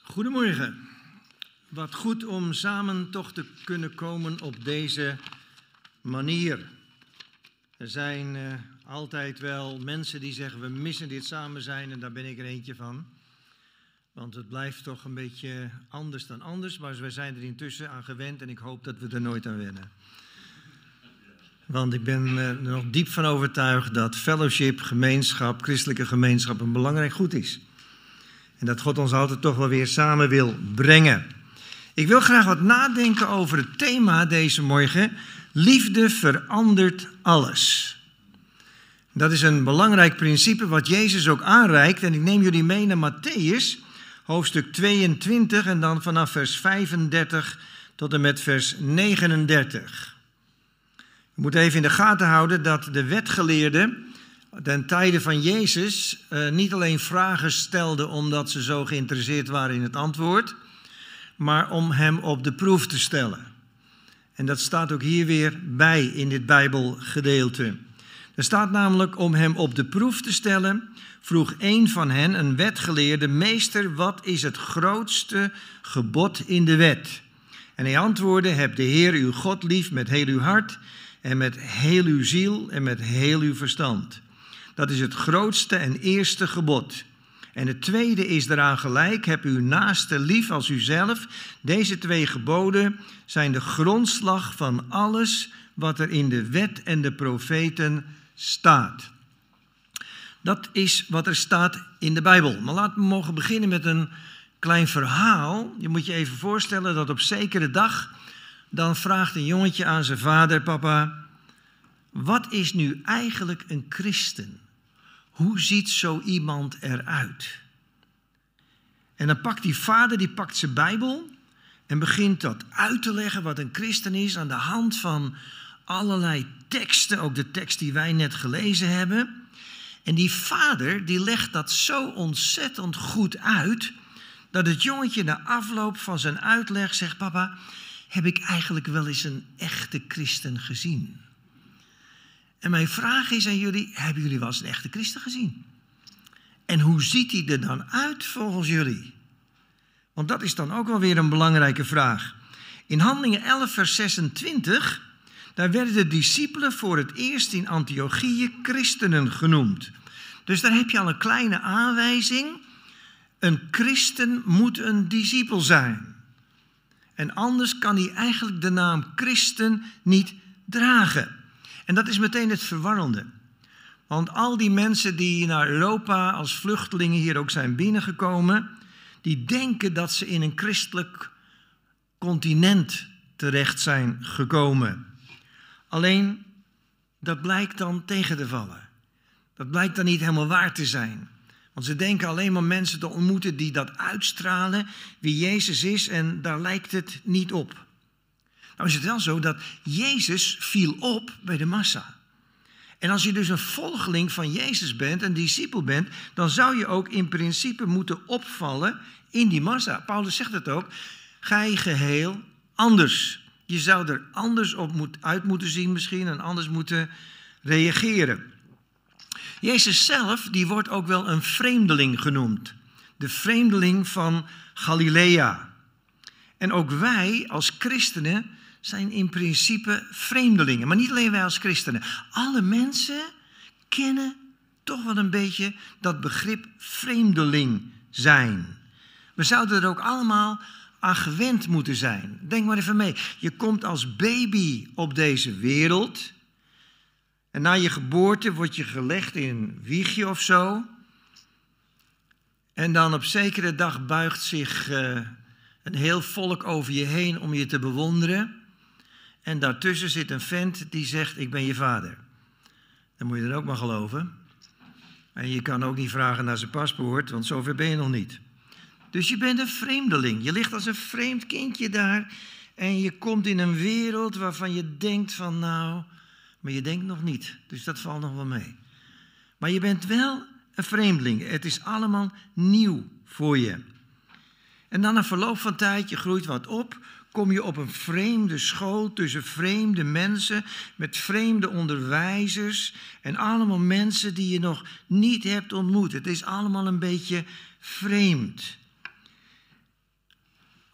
Goedemorgen. Wat goed om samen toch te kunnen komen op deze manier. Er zijn altijd wel mensen die zeggen we missen dit samen zijn en daar ben ik er eentje van. Want het blijft toch een beetje anders dan anders, maar we zijn er intussen aan gewend en ik hoop dat we er nooit aan wennen. Want ik ben er nog diep van overtuigd dat fellowship, gemeenschap, christelijke gemeenschap een belangrijk goed is. En dat God ons altijd toch wel weer samen wil brengen. Ik wil graag wat nadenken over het thema deze morgen. Liefde verandert alles. Dat is een belangrijk principe wat Jezus ook aanreikt. En ik neem jullie mee naar Mattheüs, hoofdstuk 22 en dan vanaf vers 35 tot en met vers 39. Je moet even in de gaten houden dat de wetgeleerden ten tijde van Jezus niet alleen vragen stelden omdat ze zo geïnteresseerd waren in het antwoord, maar om hem op de proef te stellen. En dat staat ook hier weer bij in dit Bijbelgedeelte. Er staat namelijk om hem op de proef te stellen, vroeg een van hen, een wetgeleerde, meester, wat is het grootste gebod in de wet? En hij antwoordde, heb de Heer uw God lief met heel uw hart en met heel uw ziel en met heel uw verstand. Dat is het grootste en eerste gebod. En het tweede is daaraan gelijk, heb uw naaste lief als uzelf. Deze twee geboden zijn de grondslag van alles wat er in de wet en de profeten staat. Dat is wat er staat in de Bijbel. Maar laten we mogen beginnen met een klein verhaal. Je moet je even voorstellen dat op zekere dag, dan vraagt een jongetje aan zijn vader, papa, wat is nu eigenlijk een christen? Hoe ziet zo iemand eruit? En dan pakt die vader, die pakt zijn Bijbel en begint dat uit te leggen wat een christen is aan de hand van allerlei teksten, ook de tekst die wij net gelezen hebben. En die vader, die legt dat zo ontzettend goed uit, dat het jongetje na afloop van zijn uitleg zegt, papa, heb ik eigenlijk wel eens een echte christen gezien? En mijn vraag is aan jullie, hebben jullie wel eens een echte christen gezien? En hoe ziet hij er dan uit volgens jullie? Want dat is dan ook wel weer een belangrijke vraag. In Handelingen 11 vers 26, daar werden de discipelen voor het eerst in Antiochië christenen genoemd. Dus daar heb je al een kleine aanwijzing. Een christen moet een discipel zijn. En anders kan hij eigenlijk de naam christen niet dragen. En dat is meteen het verwarrende. Want al die mensen die naar Europa als vluchtelingen hier ook zijn binnengekomen, die denken dat ze in een christelijk continent terecht zijn gekomen. Alleen, dat blijkt dan tegen te vallen. Dat blijkt dan niet helemaal waar te zijn. Want ze denken alleen maar mensen te ontmoeten die dat uitstralen, wie Jezus is, en daar lijkt het niet op. Nou is het wel zo dat Jezus viel op bij de massa. En als je dus een volgeling van Jezus bent, een discipel bent, dan zou je ook in principe moeten opvallen in die massa. Paulus zegt het ook, gij geheel anders. Je zou er anders uit moeten zien misschien en anders moeten reageren. Jezus zelf, die wordt ook wel een vreemdeling genoemd. De vreemdeling van Galilea. En ook wij als christenen zijn in principe vreemdelingen. Maar niet alleen wij als christenen. Alle mensen kennen toch wel een beetje dat begrip vreemdeling zijn. We zouden er ook allemaal aan gewend moeten zijn. Denk maar even mee. Je komt als baby op deze wereld. En na je geboorte word je gelegd in een wiegje of zo. En dan op zekere dag buigt zich een heel volk over je heen om je te bewonderen. En daartussen zit een vent die zegt, ik ben je vader. Dan moet je dan ook maar geloven. En je kan ook niet vragen naar zijn paspoort, want zover ben je nog niet. Dus je bent een vreemdeling. Je ligt als een vreemd kindje daar. En je komt in een wereld waarvan je denkt van nou, maar je denkt nog niet. Dus dat valt nog wel mee. Maar je bent wel een vreemdeling. Het is allemaal nieuw voor je. En dan na verloop van tijd, je groeit wat op, kom je op een vreemde school tussen vreemde mensen, met vreemde onderwijzers en allemaal mensen die je nog niet hebt ontmoet. Het is allemaal een beetje vreemd.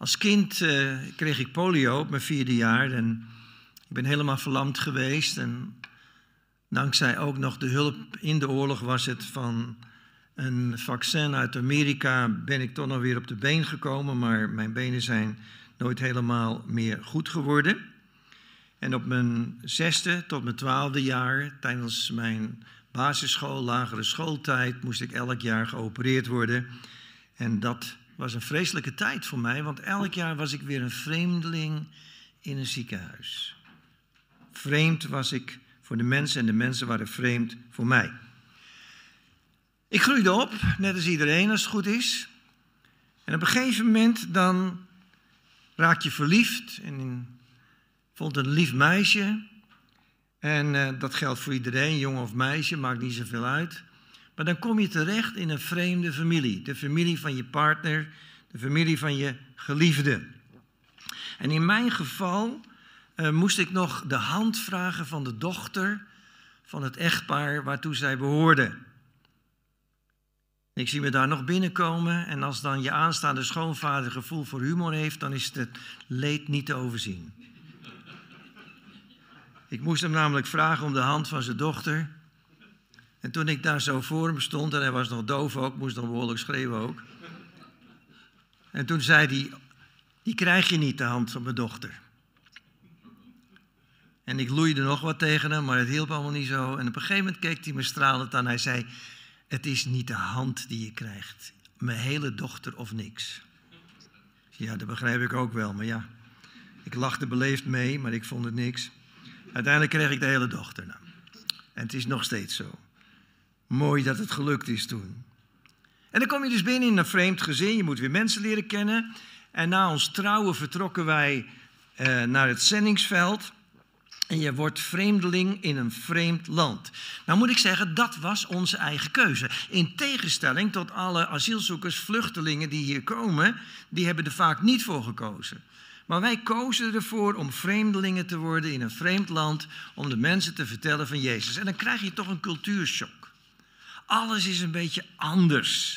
Als kind kreeg ik polio op mijn 4e jaar en ik ben helemaal verlamd geweest. En dankzij ook nog de hulp in de oorlog was het van een vaccin uit Amerika ben ik toch nog weer op de been gekomen, maar mijn benen zijn nooit helemaal meer goed geworden. En op mijn 6e tot mijn 12e jaar, tijdens mijn basisschool, lagere schooltijd, moest ik elk jaar geopereerd worden. En dat was een vreselijke tijd voor mij, want elk jaar was ik weer een vreemdeling in een ziekenhuis. Vreemd was ik voor de mensen en de mensen waren vreemd voor mij. Ik groeide op, net als iedereen als het goed is. En op een gegeven moment dan raak je verliefd en vond een lief meisje. En dat geldt voor iedereen, jongen of meisje, maakt niet zoveel uit. Maar dan kom je terecht in een vreemde familie. De familie van je partner, de familie van je geliefde. En in mijn geval moest ik nog de hand vragen van de dochter van het echtpaar waartoe zij behoorde. Ik zie me daar nog binnenkomen en als dan je aanstaande schoonvader gevoel voor humor heeft, dan is het leed niet te overzien. Ik moest hem namelijk vragen om de hand van zijn dochter. En toen ik daar zo voor hem stond, en hij was nog doof ook, moest nog behoorlijk schreeuwen ook. En toen zei hij, die krijg je niet, de hand van mijn dochter. En ik loeide nog wat tegen hem, maar het hielp allemaal niet zo. En op een gegeven moment keek hij me stralend aan. Hij zei, het is niet de hand die je krijgt. Mijn hele dochter of niks. Ja, dat begrijp ik ook wel. Maar ja, ik lachte beleefd mee, maar ik vond het niks. Uiteindelijk kreeg ik de hele dochter. Nou. En het is nog steeds zo. Mooi dat het gelukt is toen. En dan kom je dus binnen in een vreemd gezin. Je moet weer mensen leren kennen. En na ons trouwen vertrokken wij naar het zendingsveld. En je wordt vreemdeling in een vreemd land. Nou moet ik zeggen, dat was onze eigen keuze. In tegenstelling tot alle asielzoekers, vluchtelingen die hier komen, die hebben er vaak niet voor gekozen. Maar wij kozen ervoor om vreemdelingen te worden in een vreemd land, om de mensen te vertellen van Jezus. En dan krijg je toch een cultuurshock. Alles is een beetje anders.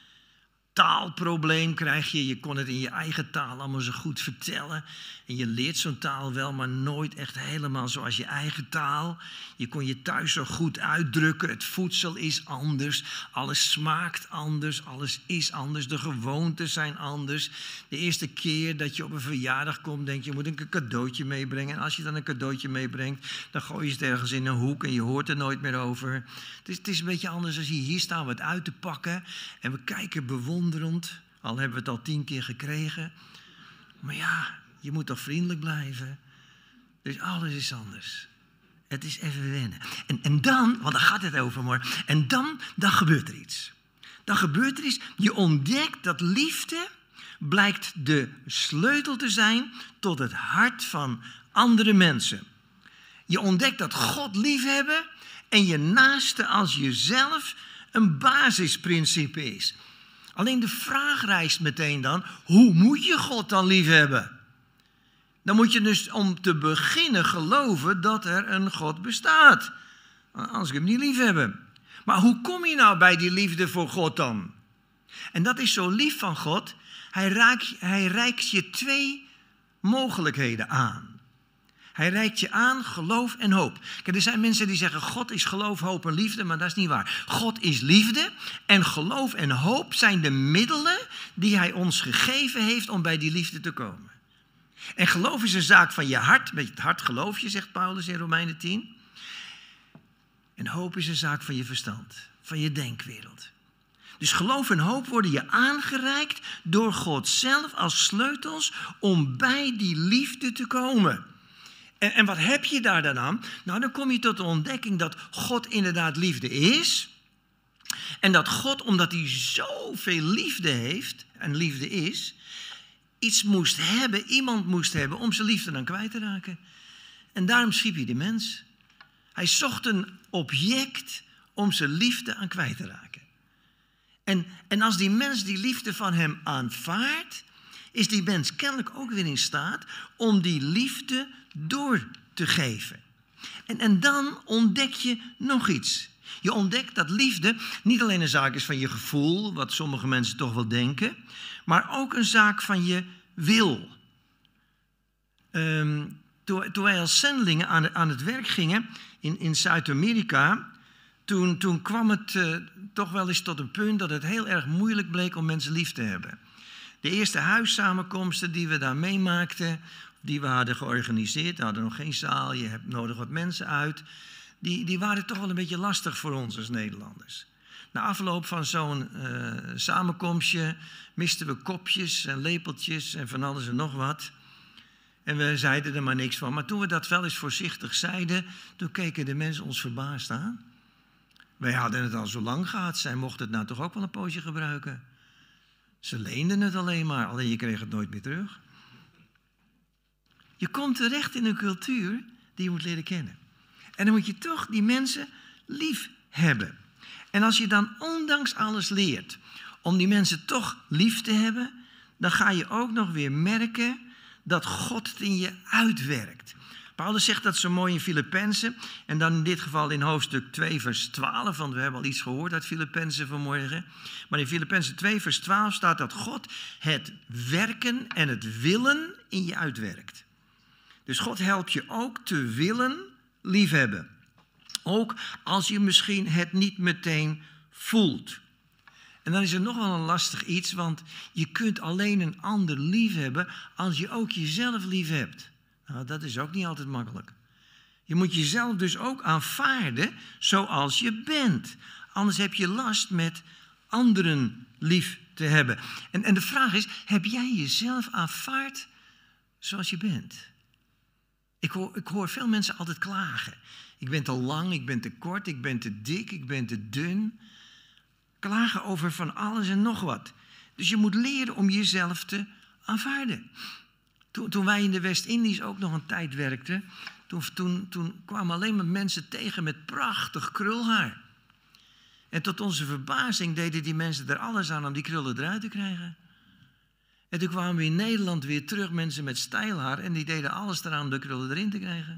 Taalprobleem krijg je. Je kon het in je eigen taal allemaal zo goed vertellen. En je leert zo'n taal wel, maar nooit echt helemaal zoals je eigen taal. Je kon je thuis zo goed uitdrukken. Het voedsel is anders. Alles smaakt anders. Alles is anders. De gewoonten zijn anders. De eerste keer dat je op een verjaardag komt, denk je, je moet een cadeautje meebrengen. En als je dan een cadeautje meebrengt, dan gooi je het ergens in een hoek en je hoort er nooit meer over. Het is een beetje anders als hier staan we het uit te pakken. En we kijken bewonderend. Al hebben we het al 10 keer gekregen. Maar ja, je moet toch vriendelijk blijven. Dus alles is anders. Het is even wennen. En dan, want daar gaat het over morgen. En dan gebeurt er iets. Dan gebeurt er iets. Je ontdekt dat liefde blijkt de sleutel te zijn tot het hart van andere mensen. Je ontdekt dat God liefhebben en je naaste als jezelf een basisprincipe is. Alleen de vraag rijst meteen dan, hoe moet je God dan liefhebben? Dan moet je dus om te beginnen geloven dat er een God bestaat. Anders kun je hem niet liefhebben. Maar hoe kom je nou bij die liefde voor God dan? En dat is zo lief van God. Hij reikt je 2 mogelijkheden aan. Hij reikt je aan geloof en hoop. Kijk, er zijn mensen die zeggen God is geloof, hoop en liefde, maar dat is niet waar. God is liefde en geloof en hoop zijn de middelen die hij ons gegeven heeft om bij die liefde te komen. En geloof is een zaak van je hart. Met het hart geloof je, zegt Paulus in Romeinen 10. En hoop is een zaak van je verstand, van je denkwereld. Dus geloof en hoop worden je aangereikt door God zelf als sleutels om bij die liefde te komen. En wat heb je daar dan aan? Nou, dan kom je tot de ontdekking dat God inderdaad liefde is. En dat God, omdat hij zoveel liefde heeft en liefde is, iets moest hebben, iemand moest hebben om zijn liefde dan kwijt te raken. En daarom schiep hij de mens. Hij zocht een object om zijn liefde aan kwijt te raken. En als die mens die liefde van hem aanvaardt, is die mens kennelijk ook weer in staat om die liefde door te geven. En dan ontdek je nog iets. Je ontdekt dat liefde niet alleen een zaak is van je gevoel, wat sommige mensen toch wel denken, maar ook een zaak van je wil. Toen wij als zendelingen aan het werk gingen in Zuid-Amerika, toen kwam het toch wel eens tot een punt dat het heel erg moeilijk bleek om mensen lief te hebben. De eerste huissamenkomsten die we daar meemaakten, die we hadden georganiseerd, we hadden nog geen zaal, je hebt nodig wat mensen uit, die waren toch wel een beetje lastig voor ons als Nederlanders. Na afloop van zo'n samenkomstje misten we kopjes en lepeltjes en van alles en nog wat. En we zeiden er maar niks van. Maar toen we dat wel eens voorzichtig zeiden, toen keken de mensen ons verbaasd aan. Wij hadden het al zo lang gehad, zij mochten het nou toch ook wel een poosje gebruiken. Ze leenden het alleen maar, alleen je kreeg het nooit meer terug. Je komt terecht in een cultuur die je moet leren kennen. En dan moet je toch die mensen lief hebben. En als je dan ondanks alles leert om die mensen toch lief te hebben, dan ga je ook nog weer merken dat God het in je uitwerkt. Paulus zegt dat zo mooi in Filippenzen. En dan in dit geval in hoofdstuk 2 vers 12. Want we hebben al iets gehoord uit Filippenzen vanmorgen. Maar in Filippenzen 2 vers 12 staat dat God het werken en het willen in je uitwerkt. Dus God helpt je ook te willen liefhebben. Ook als je misschien het niet meteen voelt. En dan is er nog wel een lastig iets, want je kunt alleen een ander liefhebben als je ook jezelf lief hebt. Nou, dat is ook niet altijd makkelijk. Je moet jezelf dus ook aanvaarden zoals je bent. Anders heb je last met anderen lief te hebben. En de vraag is, heb jij jezelf aanvaard zoals je bent? Ik hoor veel mensen altijd klagen. Ik ben te lang, ik ben te kort, ik ben te dik, ik ben te dun. Klagen over van alles en nog wat. Dus je moet leren om jezelf te aanvaarden. Toen wij in de West-Indies ook nog een tijd werkten, toen kwamen alleen maar mensen tegen met prachtig krulhaar. En tot onze verbazing deden die mensen er alles aan om die krullen eruit te krijgen. En toen kwamen we in Nederland weer terug, mensen met stijlhaar, en die deden alles eraan om de krullen erin te krijgen.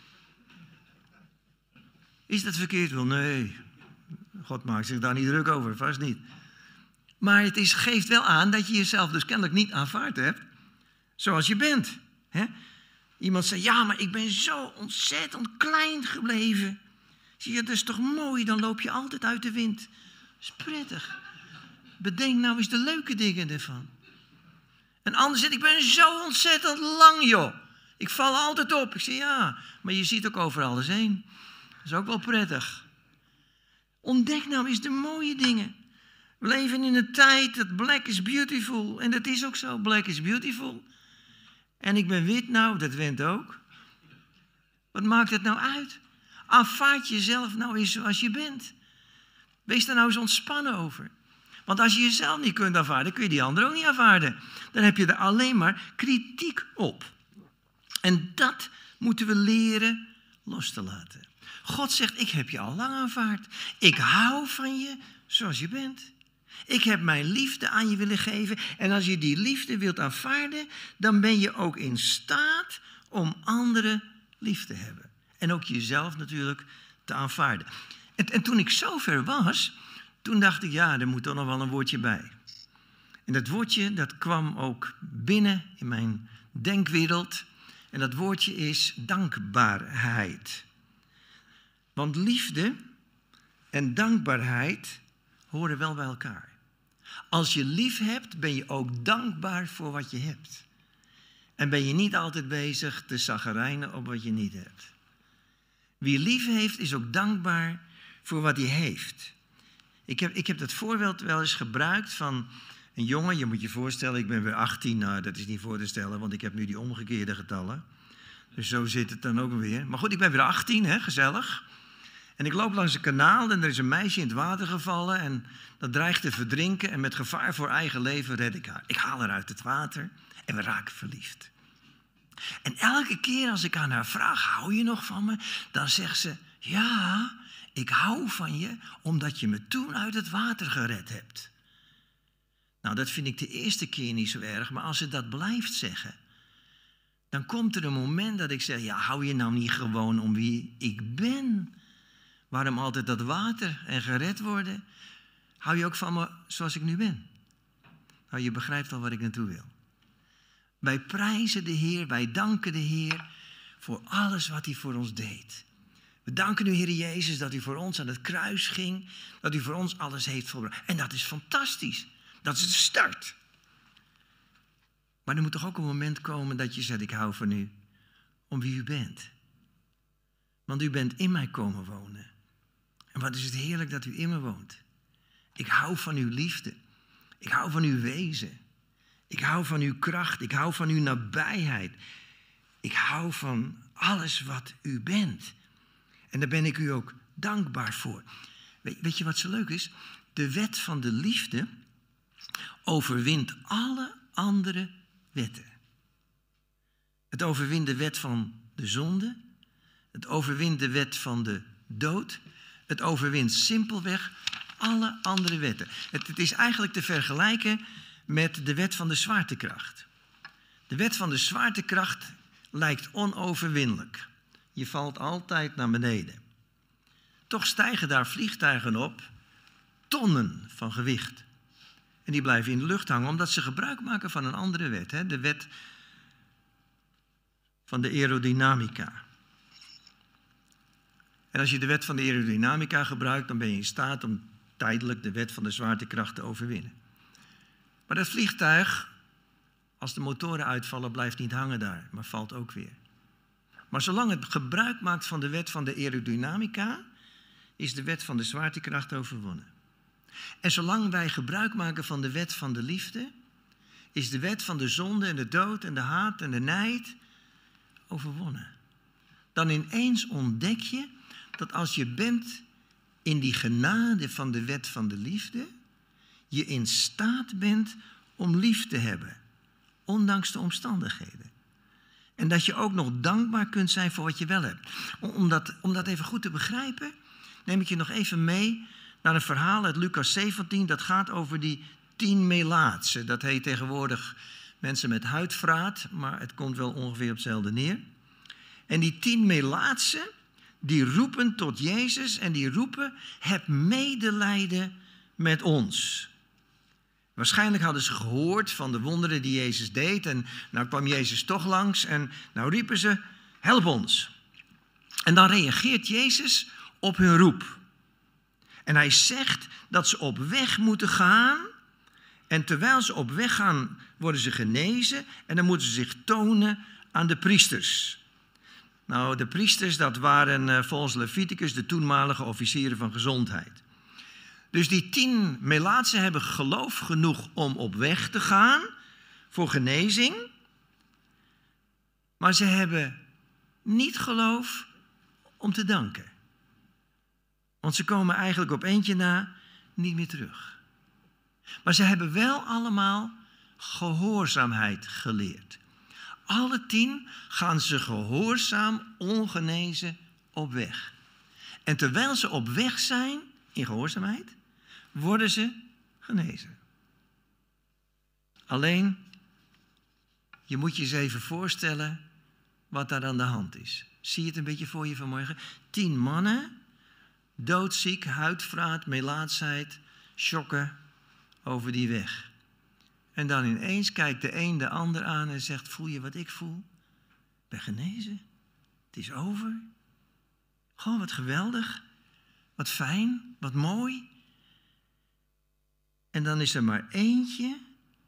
Is dat verkeerd? Wel, nee. God maakt zich daar niet druk over, vast niet. Maar het geeft wel aan dat je jezelf dus kennelijk niet aanvaard hebt zoals je bent. Hè? Iemand zei, ja, maar ik ben zo ontzettend klein gebleven. Zie je, dat is toch mooi, dan loop je altijd uit de wind. Dat is prettig. Bedenk nou eens de leuke dingen ervan. Een ander zegt, ik ben zo ontzettend lang, joh. Ik val altijd op. Ik zeg, ja, maar je ziet ook over alles heen. Dat is ook wel prettig. Ontdek nou eens de mooie dingen. We leven in een tijd dat black is beautiful. En dat is ook zo, black is beautiful. En ik ben wit, nou, dat went ook. Wat maakt het nou uit? Aanvaard jezelf nou eens zoals je bent. Wees daar nou eens ontspannen over. Want als je jezelf niet kunt aanvaarden, kun je die ander ook niet aanvaarden. Dan heb je er alleen maar kritiek op. En dat moeten we leren los te laten. God zegt, ik heb je al lang aanvaard. Ik hou van je zoals je bent. Ik heb mijn liefde aan je willen geven. En als je die liefde wilt aanvaarden, dan ben je ook in staat om anderen lief te hebben. En ook jezelf natuurlijk te aanvaarden. En toen ik zover was, toen dacht ik, ja, er moet toch nog wel een woordje bij. En dat woordje, dat kwam ook binnen in mijn denkwereld. En dat woordje is dankbaarheid. Want liefde en dankbaarheid horen wel bij elkaar. Als je lief hebt, ben je ook dankbaar voor wat je hebt. En ben je niet altijd bezig te chagrijnen op wat je niet hebt. Wie lief heeft, is ook dankbaar voor wat hij heeft. Ik heb dat voorbeeld wel eens gebruikt van een jongen. Je moet je voorstellen, ik ben weer 18. Nou, dat is niet voor te stellen, want ik heb nu die omgekeerde getallen. Dus zo zit het dan ook weer. Maar goed, ik ben weer 18, hè, gezellig. En ik loop langs een kanaal en er is een meisje in het water gevallen. En dat dreigt te verdrinken. En met gevaar voor eigen leven red ik haar. Ik haal haar uit het water en we raken verliefd. En elke keer als ik aan haar vraag, hou je nog van me? Dan zegt ze, ja, ik hou van je omdat je me toen uit het water gered hebt. Nou, dat vind ik de eerste keer niet zo erg. Maar als ze dat blijft zeggen, dan komt er een moment dat ik zeg, ja, hou je nou niet gewoon om wie ik ben? Waarom altijd dat water en gered worden? Hou je ook van me zoals ik nu ben? Nou, je begrijpt al waar ik naartoe wil. Wij prijzen de Heer, wij danken de Heer voor alles wat hij voor ons deed. We danken u, Heer Jezus, dat u voor ons aan het kruis ging. Dat u voor ons alles heeft volbracht. En dat is fantastisch. Dat is de start. Maar er moet toch ook een moment komen dat je zegt, ik hou van u. Om wie u bent. Want u bent in mij komen wonen. En wat is het heerlijk dat u in me woont. Ik hou van uw liefde. Ik hou van uw wezen. Ik hou van uw kracht. Ik hou van uw nabijheid. Ik hou van alles wat u bent. En daar ben ik u ook dankbaar voor. Weet je wat zo leuk is? De wet van de liefde overwint alle andere wetten. Het overwint de wet van de zonde. Het overwint de wet van de dood. Het overwint simpelweg alle andere wetten. Het is eigenlijk te vergelijken met de wet van de zwaartekracht. De wet van de zwaartekracht lijkt onoverwinnelijk. Je valt altijd naar beneden. Toch stijgen daar vliegtuigen op, tonnen van gewicht. En die blijven in de lucht hangen omdat ze gebruik maken van een andere wet. Hè? De wet van de aerodynamica. En als je de wet van de aerodynamica gebruikt, dan ben je in staat om tijdelijk de wet van de zwaartekracht te overwinnen. Maar dat vliegtuig, als de motoren uitvallen, blijft niet hangen daar, maar valt ook weer. Maar zolang het gebruik maakt van de wet van de aerodynamica, is de wet van de zwaartekracht overwonnen. En zolang wij gebruik maken van de wet van de liefde, is de wet van de zonde en de dood en de haat en de nijd overwonnen. Dan ineens ontdek je dat als je bent in die genade van de wet van de liefde, je in staat bent om lief te hebben, ondanks de omstandigheden. En dat je ook nog dankbaar kunt zijn voor wat je wel hebt. Om dat even goed te begrijpen, neem ik je nog even mee naar een verhaal uit Lucas 17. Dat gaat over die 10 melaatsen. Dat heet tegenwoordig mensen met huidvraat, maar het komt wel ongeveer op hetzelfde neer. En die 10 melaatsen, die roepen tot Jezus en die roepen, heb medelijden met ons. Waarschijnlijk hadden ze gehoord van de wonderen die Jezus deed. En nou kwam Jezus toch langs en nou riepen ze, help ons. En dan reageert Jezus op hun roep. En hij zegt dat ze op weg moeten gaan. En terwijl ze op weg gaan, worden ze genezen. En dan moeten ze zich tonen aan de priesters. Nou, de priesters, dat waren volgens Leviticus de toenmalige officieren van gezondheid. Dus die 10 melaatsen hebben geloof genoeg om op weg te gaan voor genezing. Maar ze hebben niet geloof om te danken. Want ze komen eigenlijk op eentje na niet meer terug. Maar ze hebben wel allemaal gehoorzaamheid geleerd. Alle 10 gaan ze gehoorzaam, ongenezen op weg. En terwijl ze op weg zijn in gehoorzaamheid, worden ze genezen. Alleen, je moet je eens even voorstellen wat daar aan de hand is. Zie je het een beetje voor je vanmorgen? 10 mannen, doodziek, huidvraat, melaatsheid, shocken over die weg. En dan ineens kijkt de een de ander aan en zegt, voel je wat ik voel? Ik ben genezen. Het is over. Gewoon wat geweldig. Wat fijn. Wat mooi. En dan is er maar eentje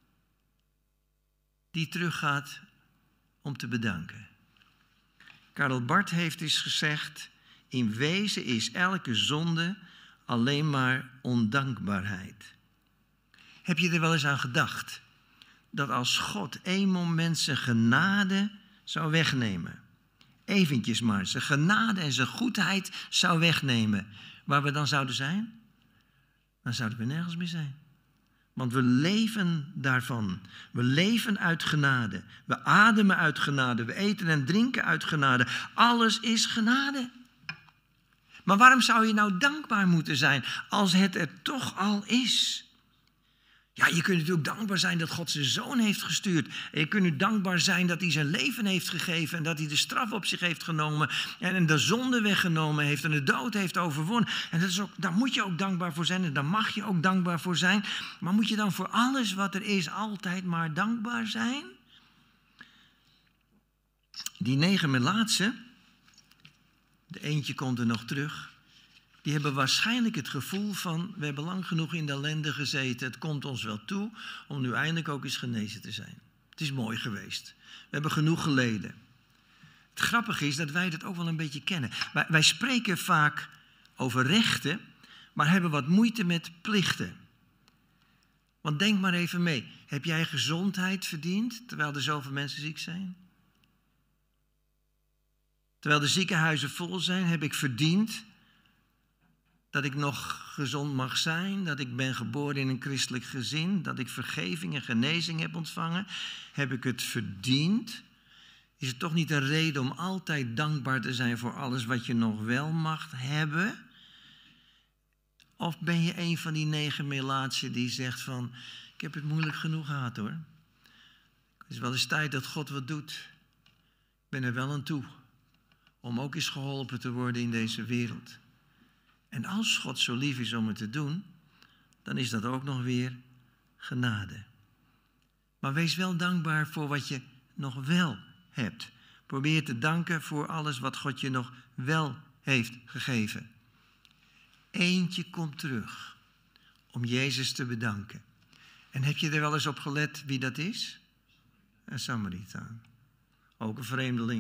die teruggaat om te bedanken. Karl Barth heeft eens gezegd, in wezen is elke zonde alleen maar ondankbaarheid. Heb je er wel eens aan gedacht dat als God een moment zijn genade zou wegnemen, eventjes maar, zijn genade en zijn goedheid zou wegnemen, waar we dan zouden zijn? Dan zouden we nergens meer zijn. Want we leven daarvan. We leven uit genade. We ademen uit genade. We eten en drinken uit genade. Alles is genade. Maar waarom zou je nou dankbaar moeten zijn als het er toch al is? Ja, je kunt natuurlijk dankbaar zijn dat God zijn zoon heeft gestuurd. En je kunt nu dankbaar zijn dat hij zijn leven heeft gegeven en dat hij de straf op zich heeft genomen en de zonde weggenomen heeft en de dood heeft overwonnen. En dat is ook, daar moet je ook dankbaar voor zijn en daar mag je ook dankbaar voor zijn. Maar moet je dan voor alles wat er is altijd maar dankbaar zijn? Die 9 melaatsen, de eentje komt er nog terug, die hebben waarschijnlijk het gevoel van, we hebben lang genoeg in de ellende gezeten, het komt ons wel toe om nu eindelijk ook eens genezen te zijn. Het is mooi geweest. We hebben genoeg geleden. Het grappige is dat wij dat ook wel een beetje kennen. Wij spreken vaak over rechten, maar hebben wat moeite met plichten. Want denk maar even mee. Heb jij gezondheid verdiend terwijl er zoveel mensen ziek zijn? Terwijl de ziekenhuizen vol zijn, heb ik verdiend dat ik nog gezond mag zijn, dat ik ben geboren in een christelijk gezin, dat ik vergeving en genezing heb ontvangen. Heb ik het verdiend? Is het toch niet een reden om altijd dankbaar te zijn voor alles wat je nog wel mag hebben? Of ben je een van die 9 melaatsen die zegt van, ik heb het moeilijk genoeg gehad hoor. Het is wel eens tijd dat God wat doet. Ik ben er wel aan toe om ook eens geholpen te worden in deze wereld. En als God zo lief is om het te doen, dan is dat ook nog weer genade. Maar wees wel dankbaar voor wat je nog wel hebt. Probeer te danken voor alles wat God je nog wel heeft gegeven. Eentje komt terug om Jezus te bedanken. En heb je er wel eens op gelet wie dat is? Een Samaritaan. Ook een vreemdeling.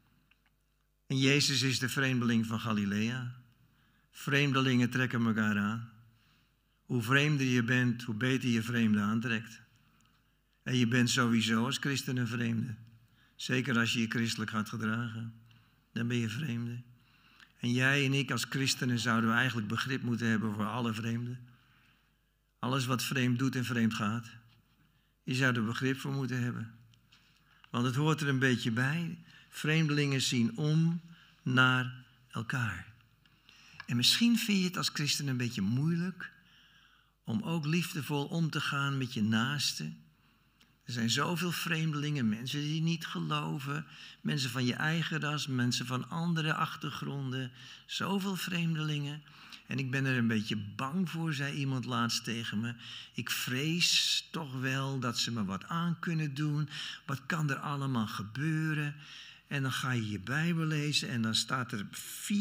En Jezus is de vreemdeling van Galilea. Vreemdelingen trekken elkaar aan. Hoe vreemder je bent, hoe beter je vreemden aantrekt. En je bent sowieso als christen een vreemde. Zeker als je je christelijk gaat gedragen. Dan ben je vreemde. En jij en ik als christenen zouden eigenlijk begrip moeten hebben voor alle vreemden. Alles wat vreemd doet en vreemd gaat. Je zou er begrip voor moeten hebben. Want het hoort er een beetje bij. Vreemdelingen zien om naar elkaar. En misschien vind je het als christen een beetje moeilijk om ook liefdevol om te gaan met je naaste. Er zijn zoveel vreemdelingen, mensen die niet geloven, mensen van je eigen ras, mensen van andere achtergronden, zoveel vreemdelingen. En ik ben er een beetje bang voor, zei iemand laatst tegen me. Ik vrees toch wel dat ze me wat aan kunnen doen. Wat kan er allemaal gebeuren? En dan ga je je Bijbel lezen en dan staat er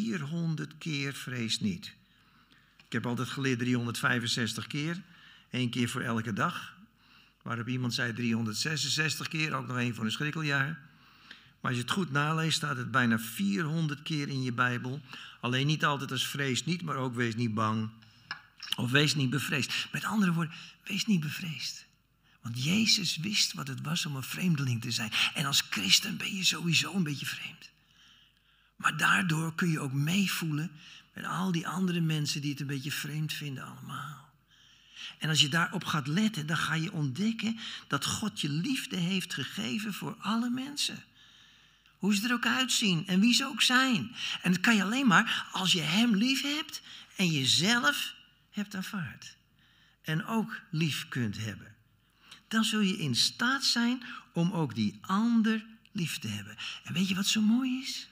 400 keer vrees niet. Ik heb altijd geleerd 365 keer, 1 keer voor elke dag. Waarop iemand zei 366 keer, ook nog 1 voor een schrikkeljaar. Maar als je het goed naleest, staat het bijna 400 keer in je Bijbel. Alleen niet altijd als vrees niet, maar ook wees niet bang. Of wees niet bevreesd. Met andere woorden, wees niet bevreesd. Want Jezus wist wat het was om een vreemdeling te zijn. En als christen ben je sowieso een beetje vreemd. Maar daardoor kun je ook meevoelen met al die andere mensen die het een beetje vreemd vinden allemaal. En als je daarop gaat letten, dan ga je ontdekken dat God je liefde heeft gegeven voor alle mensen. Hoe ze er ook uitzien en wie ze ook zijn. En dat kan je alleen maar als je hem lief hebt en jezelf hebt aanvaard. En ook lief kunt hebben. Dan zul je in staat zijn om ook die ander lief te hebben. En weet je wat zo mooi is?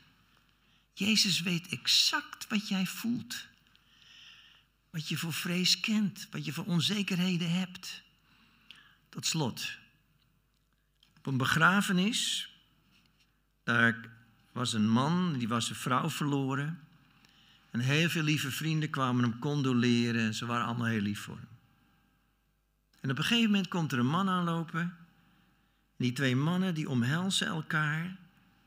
Jezus weet exact wat jij voelt. Wat je voor vrees kent, wat je voor onzekerheden hebt. Tot slot. Op een begrafenis, daar was een man, die was zijn vrouw verloren. En heel veel lieve vrienden kwamen hem condoleren en ze waren allemaal heel lief voor hem. En op een gegeven moment komt er een man aanlopen. Die 2 mannen die omhelzen elkaar.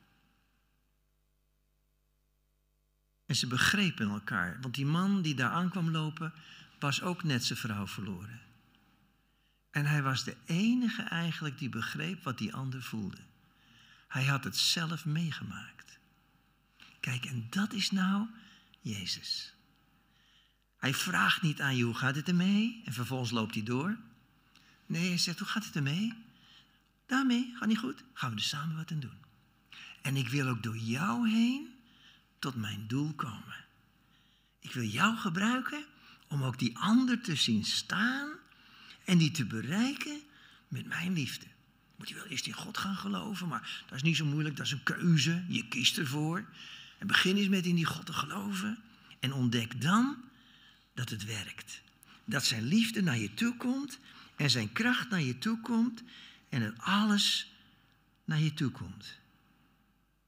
En ze begrepen elkaar. Want die man die daar aankwam lopen, was ook net zijn vrouw verloren. En hij was de enige eigenlijk die begreep wat die ander voelde. Hij had het zelf meegemaakt. Kijk, en dat is nou Jezus. Hij vraagt niet aan je, hoe gaat het ermee? En vervolgens loopt hij door. Nee, hij zegt, hoe gaat het ermee? Daarmee, gaat niet goed? Gaan we er samen wat aan doen. En ik wil ook door jou heen tot mijn doel komen. Ik wil jou gebruiken om ook die ander te zien staan en die te bereiken met mijn liefde. Moet je wel eerst in God gaan geloven, maar dat is niet zo moeilijk, dat is een keuze, je kiest ervoor. En begin eens met in die God te geloven en ontdek dan dat het werkt. Dat zijn liefde naar je toe komt en zijn kracht naar je toe komt en dat alles naar je toe komt.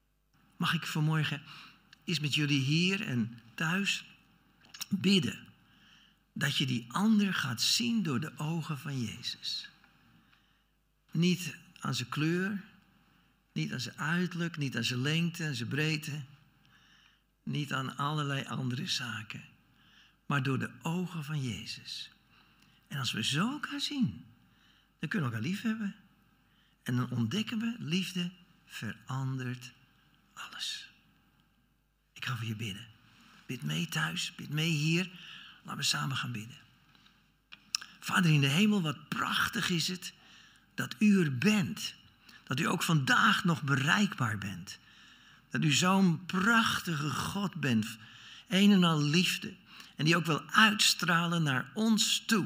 mag ik vanmorgen eens met jullie hier en thuis bidden. Dat je die ander gaat zien door de ogen van Jezus. Niet aan zijn kleur, niet aan zijn uiterlijk, niet aan zijn lengte en zijn breedte. Niet aan allerlei andere zaken. Maar door de ogen van Jezus. En als we zo elkaar zien, dan kunnen we elkaar lief hebben. En dan ontdekken we, liefde verandert alles. Ik ga voor je bidden. Bid mee thuis, bid mee hier. Laten we samen gaan bidden. Vader in de hemel, wat prachtig is het dat u er bent. Dat u ook vandaag nog bereikbaar bent. Dat u zo'n prachtige God bent. Een en al liefde. En die ook wil uitstralen naar ons toe.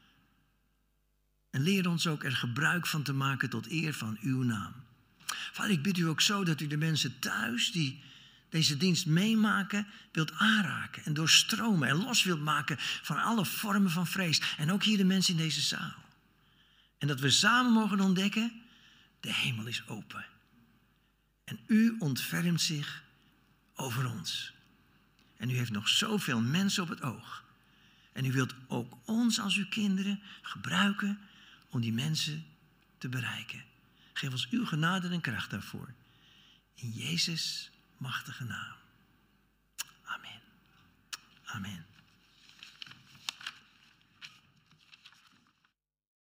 En leer ons ook er gebruik van te maken tot eer van uw naam. Vader, ik bid u ook zo dat u de mensen thuis die deze dienst meemaken, wilt aanraken en doorstromen en los wilt maken van alle vormen van vrees. En ook hier de mensen in deze zaal. En dat we samen mogen ontdekken, de hemel is open. En u ontfermt zich over ons. En u heeft nog zoveel mensen op het oog. En u wilt ook ons als uw kinderen gebruiken om die mensen te bereiken. Geef ons uw genade en kracht daarvoor. In Jezus' machtige naam. Amen. Amen.